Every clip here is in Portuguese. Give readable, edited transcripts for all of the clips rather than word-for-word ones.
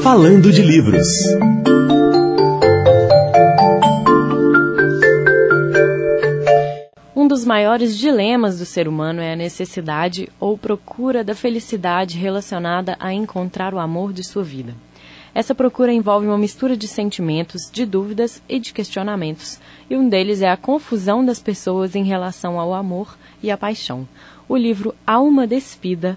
Falando de Livros. Um dos maiores dilemas do ser humano é a necessidade ou procura da felicidade relacionada a encontrar o amor de sua vida. Essa procura envolve uma mistura de sentimentos, de dúvidas e de questionamentos, e um deles é a confusão das pessoas em relação ao amor e à paixão. O livro Alma Despida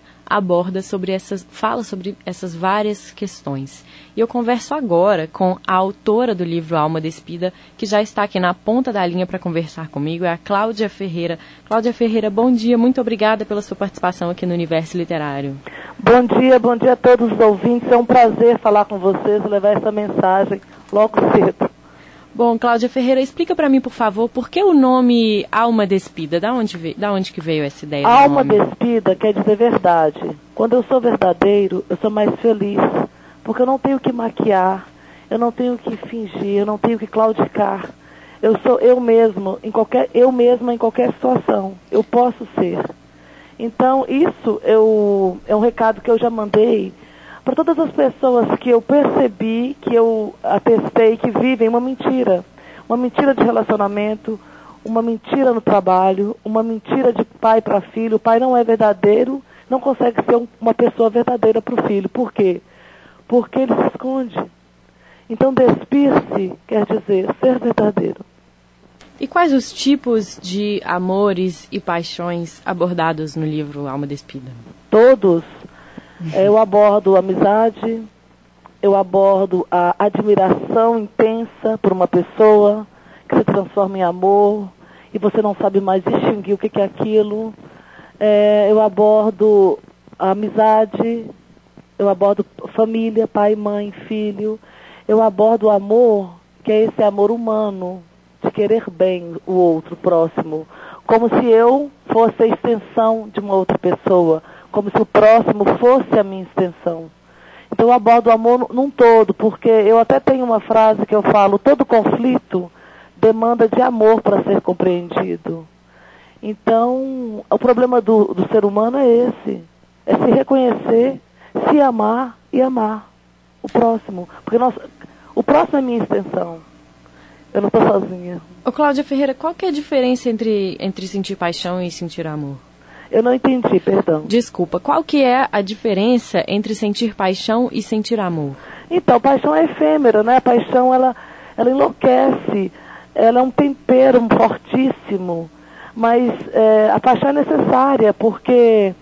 fala sobre essas várias questões. E eu converso agora com a autora do livro Alma Despida, que já está aqui na ponta da linha para conversar comigo, é a Cláudia Ferreira. Cláudia Ferreira, bom dia, muito obrigada pela sua participação aqui no Universo Literário. Bom dia a todos os ouvintes, é um prazer falar com vocês e levar essa mensagem logo cedo. Bom, Cláudia Ferreira, explica para mim, por favor, por que o nome Alma Despida? Da onde que veio essa ideia? Alma Despida quer dizer verdade. Quando eu sou verdadeiro, eu sou mais feliz, porque eu não tenho que maquiar, eu não tenho que fingir, eu não tenho que claudicar. Eu sou eu mesma em qualquer situação. Eu posso ser. Então, isso é um recado que eu já mandei para todas as pessoas que eu percebi, que eu atestei, que vivem uma mentira de relacionamento, uma mentira no trabalho, uma mentira de pai para filho. O pai não é verdadeiro, não consegue ser uma pessoa verdadeira para o filho. Por quê? Porque ele se esconde. Então, despir-se quer dizer ser verdadeiro. E quais os tipos de amores e paixões abordados no livro Alma Despida? Todos. Eu abordo a amizade, eu abordo a admiração intensa por uma pessoa que se transforma em amor e você não sabe mais distinguir o que é aquilo. Eu abordo a amizade, eu abordo família, pai, mãe, filho. Eu abordo o amor, que é esse amor humano, de querer bem o outro, próximo. Como se eu fosse a extensão de uma outra pessoa. Como se o próximo fosse a minha extensão. Então eu abordo o amor num todo, porque eu até tenho uma frase que eu falo, todo conflito demanda de amor para ser compreendido. Então, o problema do ser humano é esse, é se reconhecer, se amar e amar o próximo. Porque o próximo é minha extensão. Eu não estou sozinha. Ô Cláudia Ferreira, qual que é a diferença entre sentir paixão e sentir amor? Eu não entendi, perdão. Desculpa, qual que é a diferença entre sentir paixão e sentir amor? Então, paixão é efêmera, né? A paixão, ela enlouquece, ela é um tempero fortíssimo, mas a paixão é necessária, porque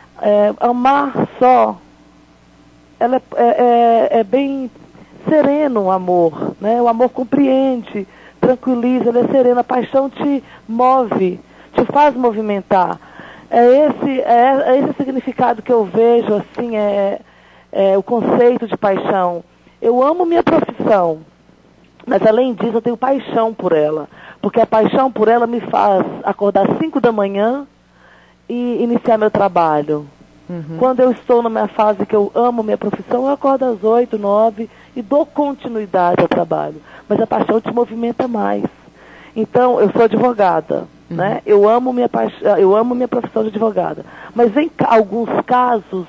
amar só, ela é bem sereno o amor, né? O amor compreende, tranquiliza, ele é sereno, a paixão te move, te faz movimentar. É esse significado que eu vejo, assim, o conceito de paixão. Eu amo minha profissão, mas além disso eu tenho paixão por ela, porque a paixão por ela me faz acordar às 5 da manhã e iniciar meu trabalho. Uhum. Quando eu estou na minha fase que eu amo minha profissão, eu acordo às 8, 9 e dou continuidade ao trabalho. Mas a paixão te movimenta mais. Então, eu sou advogada. Né? Eu amo minha profissão de advogada. Mas em alguns casos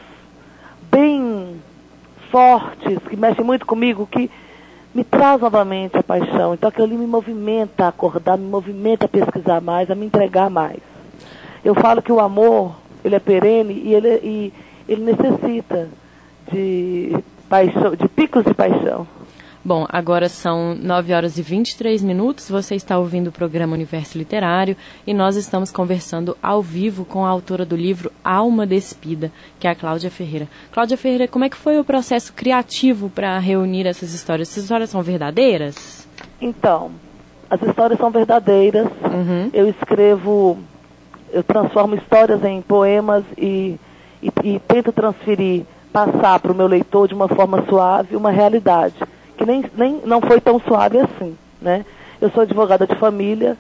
bem fortes, que mexem muito comigo, que me traz novamente a paixão. Então aquilo ali me movimenta a acordar, me movimenta a pesquisar mais, a me entregar mais. Eu falo que o amor, ele é perene e ele necessita de paixão, de picos de paixão. Bom, agora são 9h23, você está ouvindo o programa Universo Literário e nós estamos conversando ao vivo com a autora do livro Alma Despida, que é a Cláudia Ferreira. Cláudia Ferreira, como é que foi o processo criativo para reunir essas histórias? Essas histórias são verdadeiras? Então, as histórias são verdadeiras. Uhum. Eu transformo histórias em poemas e tento passar para o meu leitor de uma forma suave uma realidade que não foi tão suave assim, né? Eu sou advogada de família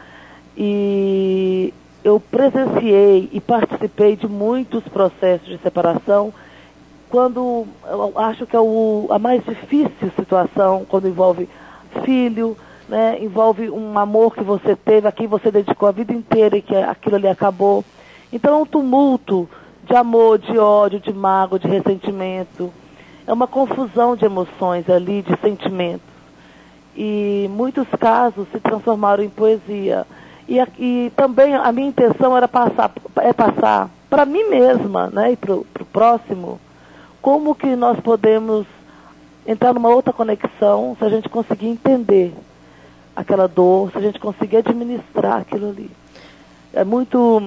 e eu presenciei e participei de muitos processos de separação, quando eu acho que é a mais difícil situação, quando envolve filho, né? Envolve um amor que você teve, a quem você dedicou a vida inteira e que aquilo ali acabou. Então é um tumulto de amor, de ódio, de mágoa, de ressentimento. é uma confusão de emoções ali, de sentimentos. E muitos casos se transformaram em poesia. E também a minha intenção era passar para mim mesma, né, e para o próximo, como que nós podemos entrar numa outra conexão se a gente conseguir entender aquela dor, se a gente conseguir administrar aquilo ali. É muito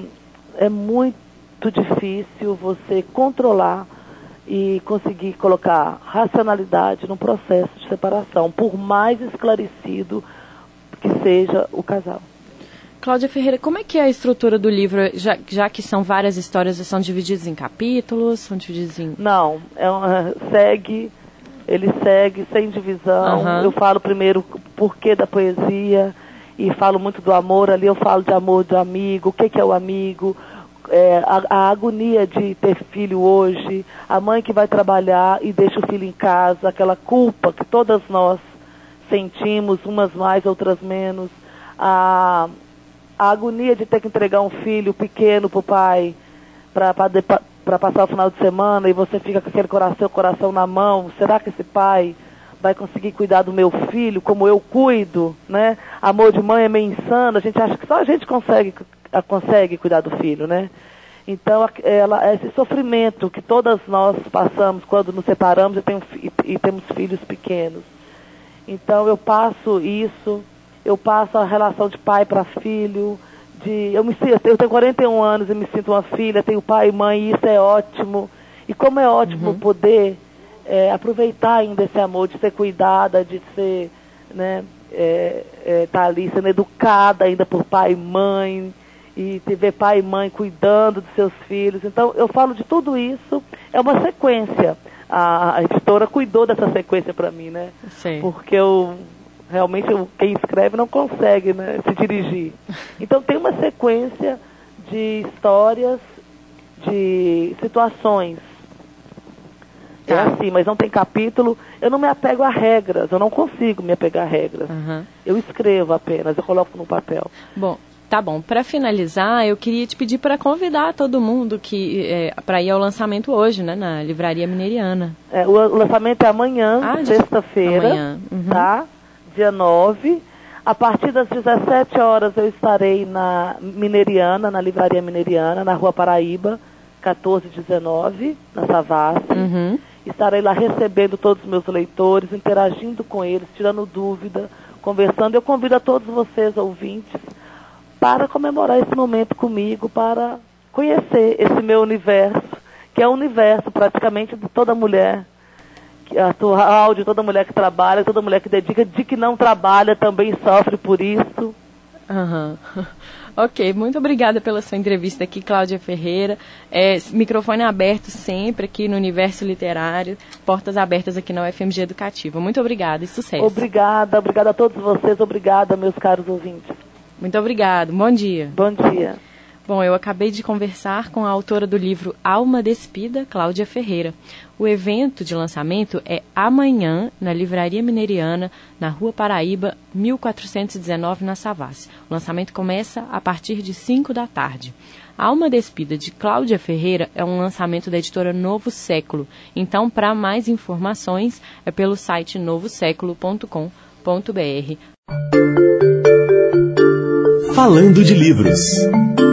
difícil você controlar e conseguir colocar racionalidade no processo de separação, por mais esclarecido que seja o casal. Cláudia Ferreira, como é que é a estrutura do livro, já que são várias histórias, são divididas em capítulos, são divididas em... Não, ele segue sem divisão. Uhum. Eu falo primeiro o porquê da poesia, e falo muito do amor, ali eu falo de amor de amigo, o que é o amigo, a agonia de ter filho hoje, a mãe que vai trabalhar e deixa o filho em casa, aquela culpa que todas nós sentimos, umas mais, outras menos, a agonia de ter que entregar um filho pequeno para o pai, para passar o final de semana, e você fica com aquele coração na mão. Será que esse pai vai conseguir cuidar do meu filho como eu cuido, né? Amor de mãe é meio insano, a gente acha que só a gente consegue cuidar do filho, né? Então, esse sofrimento que todas nós passamos quando nos separamos e temos filhos pequenos. Então, eu passo isso, eu passo a relação de pai para filho, eu tenho 41 anos e me sinto uma filha, tenho pai e mãe, e isso é ótimo. E como é ótimo poder aproveitar ainda esse amor, de ser cuidada, de ser, né, tá ali sendo educada ainda por pai e mãe, e ver pai e mãe cuidando dos seus filhos. Então, eu falo de tudo isso, é uma sequência. A editora cuidou dessa sequência para mim, né? Sim. Porque realmente quem escreve não consegue, né, se dirigir. Então tem uma sequência de histórias, de situações. É assim, mas não tem capítulo. Eu não me apego a regras, eu não consigo me apegar a regras. Uhum. Eu escrevo apenas, eu coloco no papel. Bom, tá bom. Para finalizar, eu queria te pedir para convidar todo mundo para ir ao lançamento hoje, né, na Livraria Mineriana. O lançamento é amanhã, sexta-feira, amanhã. tá? Dia 9. A partir das 17 horas eu estarei na Mineriana, na Livraria Mineriana, na Rua Paraíba, 1419, na Savassi. Uhum. Estarei lá recebendo todos os meus leitores, interagindo com eles, tirando dúvida, conversando. Eu convido a todos vocês, ouvintes, para comemorar esse momento comigo, para conhecer esse meu universo, que é o universo praticamente de toda mulher, atual, de toda mulher que trabalha, toda mulher que dedica, de que não trabalha também sofre por isso. Uhum. Ok, muito obrigada pela sua entrevista aqui, Cláudia Ferreira. Microfone aberto sempre aqui no Universo Literário, portas abertas aqui na UFMG Educativa. Muito obrigada e sucesso. Obrigada a todos vocês, obrigada, meus caros ouvintes. Muito obrigada, bom dia. Bom dia. Bom, eu acabei de conversar com a autora do livro Alma Despida, Cláudia Ferreira. O evento de lançamento é amanhã, na Livraria Mineriana, na Rua Paraíba, 1419, na Savassi. O lançamento começa a partir de 5 da tarde. A Alma Despida, de Cláudia Ferreira, é um lançamento da editora Novo Século. Então, para mais informações, é pelo site novoséculo.com.br. Falando de livros.